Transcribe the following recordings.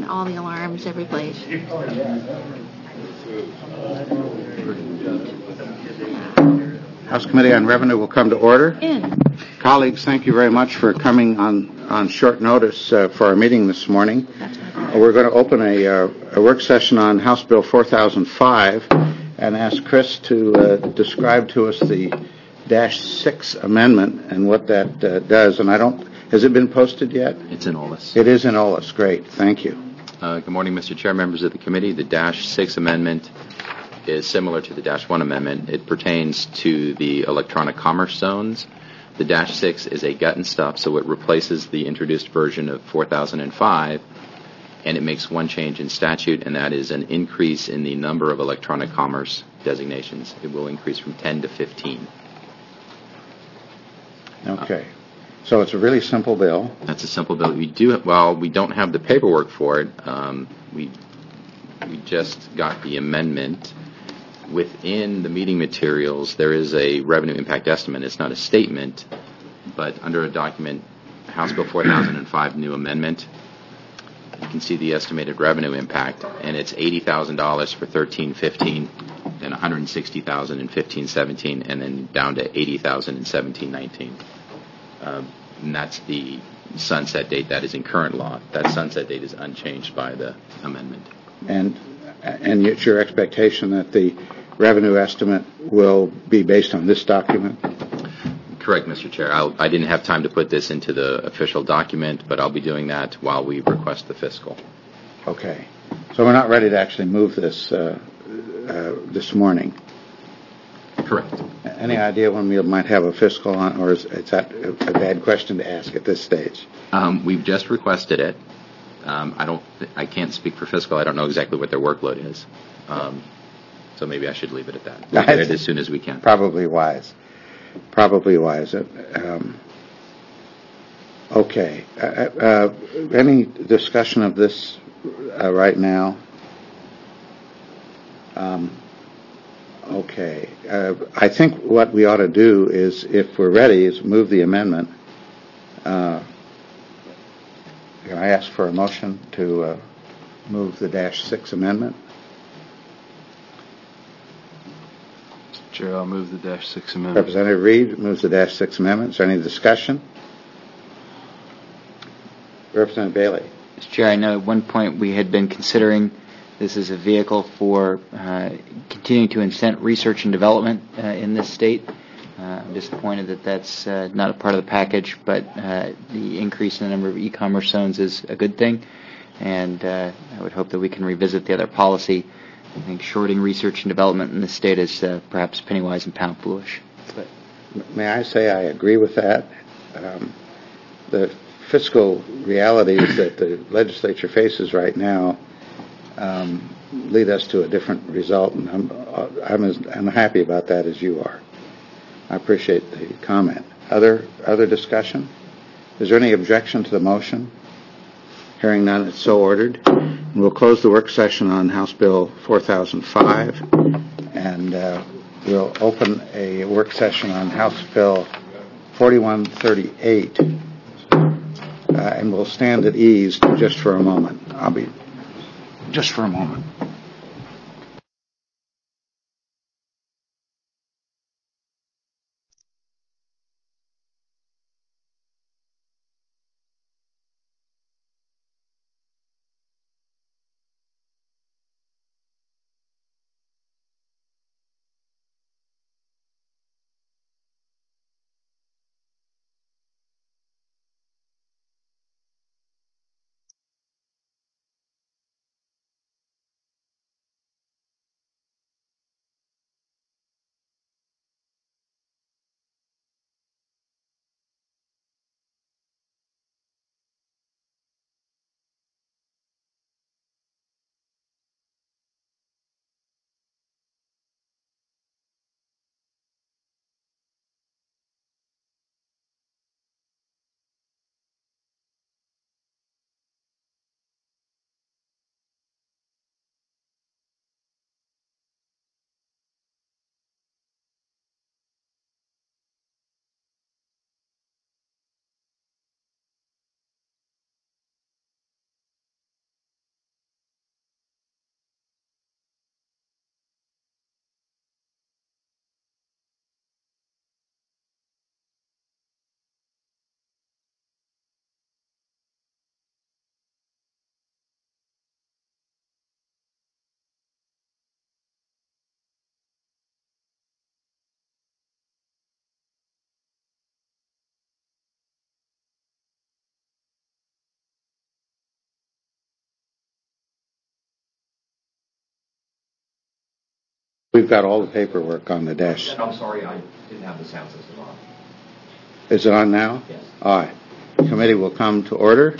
all the alarms every place. House Committee on Revenue will come to order. In. Colleagues, thank you very much for coming on short notice for our meeting this morning. We're going to open a work session on House Bill 4005 and ask Chris to describe to us the -6 amendment and what that does. And has it been posted yet? It's in OLS. It is in OLS. Great. Thank you. Good morning, Mr. Chair, members of the committee. The -6 amendment is similar to the -1 amendment. It pertains to the electronic commerce zones. The -6 is a gut and stuff, so it replaces the introduced version of 4005, and it makes one change in statute, and that is an increase in the number of electronic commerce designations. It will increase from 10 to 15. Okay. So it's a really simple bill. That's a simple bill. We don't have the paperwork for it. We just got the amendment. Within the meeting materials, there is a revenue impact estimate. It's not a statement, but under a document, House Bill 4005 new amendment, you can see the estimated revenue impact, and it's $80,000 for 13-15, then $160,000 in 15-17, and then down to $80,000 in 17-19. And that's the sunset date that is in current law. That sunset date is unchanged by the amendment. And it's your expectation that the revenue estimate will be based on this document? Correct, Mr. Chair. I didn't have time to put this into the official document, but I'll be doing that while we request the fiscal. Okay. So we're not ready to actually move this this morning? Correct. Any idea when we might have a fiscal on, or is that a bad question to ask at this stage? We've just requested it. I can't speak for fiscal. I don't know exactly what their workload is. So maybe I should leave it at that. We'll get it as soon as we can. Probably wise. Okay. Any discussion of this right now? Okay. I think what we ought to do is, if we're ready, is move the amendment. Can I ask for a motion to move the -6 amendment? Chair, I'll move the -6 amendment. Representative Reed moves the -6 amendment. Is there any discussion? Representative Bailey. Mr. Chair, I know at one point we had been considering this as a vehicle for continuing to incent research and development in this state. I'm disappointed that that's not a part of the package, but the increase in the number of e-commerce zones is a good thing, and I would hope that we can revisit the other policy. I think shorting research and development in this state is perhaps penny-wise and pound-foolish. May I say I agree with that? The fiscal realities that the legislature faces right now lead us to a different result, and I'm happy about that as you are. I appreciate the comment. Other discussion? Is there any objection to the motion? Hearing none, it's so ordered. We'll close the work session on House Bill 4005, and we'll open a work session on House Bill 4138, and we'll stand at ease just for a moment. Just for a moment. We've got all the paperwork on the dash. I'm sorry, I didn't have the sound system on. Is it on now? Yes. All right. Committee will come to order.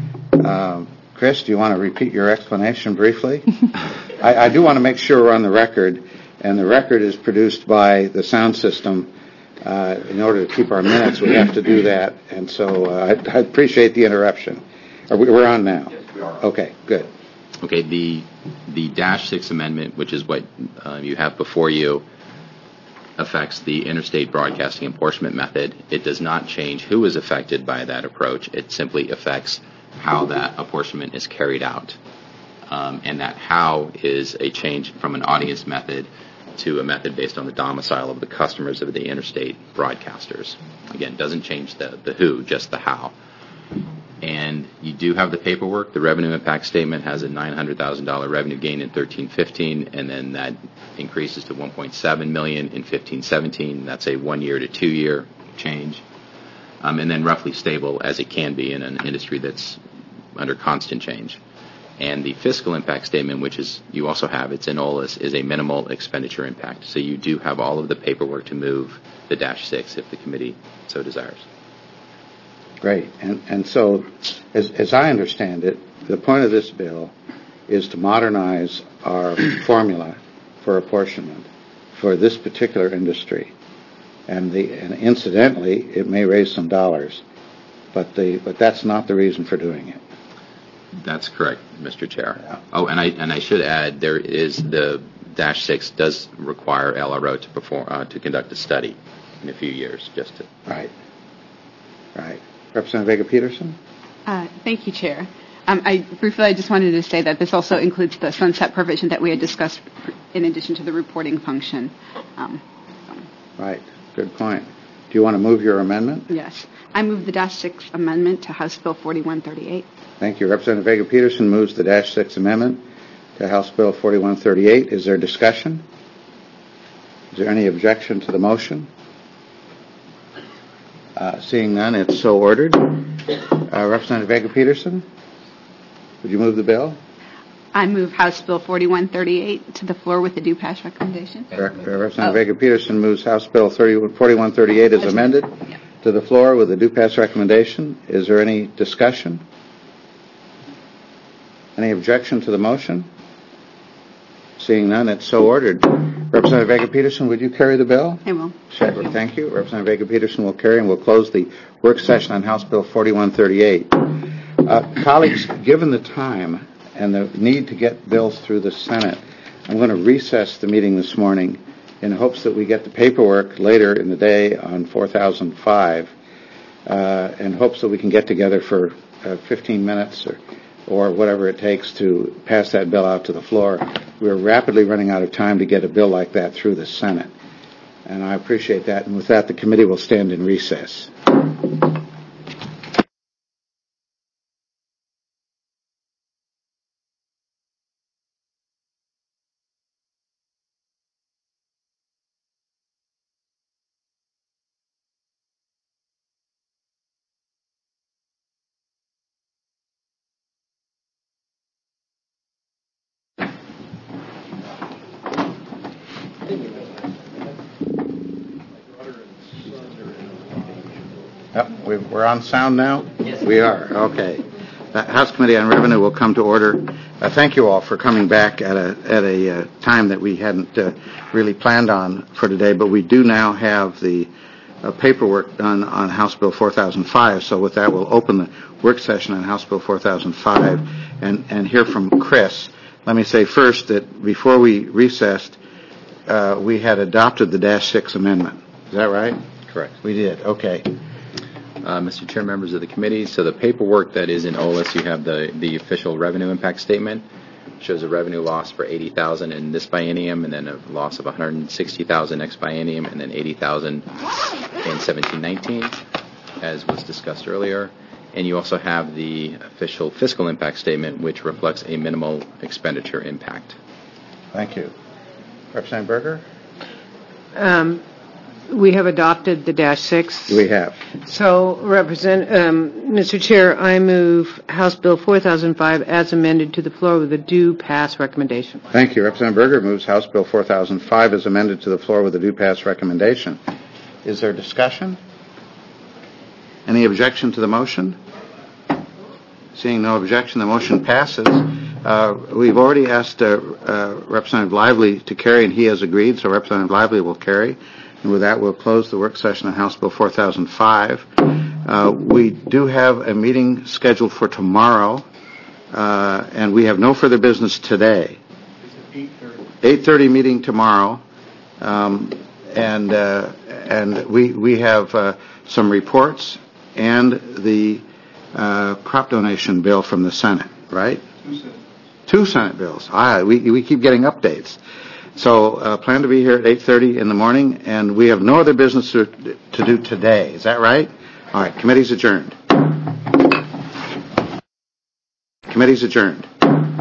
Chris, do you want to repeat your explanation briefly? I do want to make sure we're on the record, and the record is produced by the sound system. In order to keep our minutes, we have to do that, and so I appreciate the interruption. We're on now? Yes, we are. Okay, good. Okay, the Dash 6 amendment, which is what you have before you, affects the interstate broadcasting apportionment method. It does not change who is affected by that approach. It simply affects how that apportionment is carried out. And that how is a change from an audience method to a method based on the domicile of the customers of the interstate broadcasters. Again, doesn't change the who, just the how. And you do have the paperwork. The revenue impact statement has a $900,000 revenue gain in 13-15, and then that increases to $1.7 million in 15-17. That's a 1 year to 2 year change, and then roughly stable as it can be in an industry that's under constant change. And the fiscal impact statement, which is you also have, it's in OLS, is a minimal expenditure impact. So you do have all of the paperwork to move the Dash 6 if the committee so desires. Great. And so, as I understand it, the point of this bill is to modernize our formula for apportionment for this particular industry. And incidentally, it may raise some dollars, but that's not the reason for doing it. That's correct, Mr. Chair. Yeah. Oh, and I should add, there is the Dash 6 does require LRO to perform to conduct a study in a few years, just to. Right. Representative Vega-Peterson? Thank you, Chair. I just wanted to say that this also includes the sunset provision that we had discussed in addition to the reporting function. Right. Good point. Do you want to move your amendment? Yes. I move the Dash 6 amendment to House Bill 4138. Thank you. Representative Vega-Peterson moves the Dash 6 amendment to House Bill 4138. Is there discussion? Is there any objection to the motion? Seeing none, it's so ordered. Representative Vega-Peterson, would you move the bill? I move House Bill 4138 to the floor with the due pass recommendation. Representative Vega-Peterson moves House Bill 4138 as amended to the floor with a due pass recommendation. Is there any discussion? Any objection to the motion? Seeing none, it's so ordered. Representative Vega-Peterson, would you carry the bill? I will. Thank you. Representative Vega-Peterson will carry, and we'll close the work session on House Bill 4138. Colleagues, given the time and the need to get bills through the Senate, I'm going to recess the meeting this morning in hopes that we get the paperwork later in the day on 4005, in hopes that we can get together for 15 minutes or whatever it takes to pass that bill out to the floor. We're rapidly running out of time to get a bill like that through the Senate. And I appreciate that. And with that, the committee will stand in recess. Yep, we're on sound now? Yes. We are. Okay. The House Committee on Revenue will come to order. Thank you all for coming back at a time that we hadn't really planned on for today, but we do now have the paperwork done on House Bill 4005. So with that, we'll open the work session on House Bill 4005 and hear from Chris. Let me say first that before we recessed, we had adopted the Dash 6 amendment. Is that right? Correct. We did. Okay. Mr. Chair, members of the committee, so the paperwork that is in OLS, you have the official revenue impact statement. Shows a revenue loss for $80,000 in this biennium, and then a loss of $160,000 next biennium, and then $80,000 in 17-19, as was discussed earlier. And you also have the official fiscal impact statement, which reflects a minimal expenditure impact. Thank you. Representative Berger? we have adopted the -6. We have. So, Mr. Chair, I move House Bill 4005 as amended to the floor with a due pass recommendation. Thank you. Representative Berger moves House Bill 4005 as amended to the floor with a due pass recommendation. Is there discussion? Any objection to the motion? Seeing no objection, the motion passes. We've already asked Representative Lively to carry, and he has agreed, so Representative Lively will carry. And with that, we'll close the work session on House Bill 4005. We do have a meeting scheduled for tomorrow, and we have no further business today. 8:30 meeting tomorrow, and we have some reports and the crop donation bill from the Senate, right? Two Senate bills. We keep getting updates. So plan to be here at 8:30 in the morning, and we have no other business to do today. Is that right? All right. Committee's adjourned. Committee's adjourned.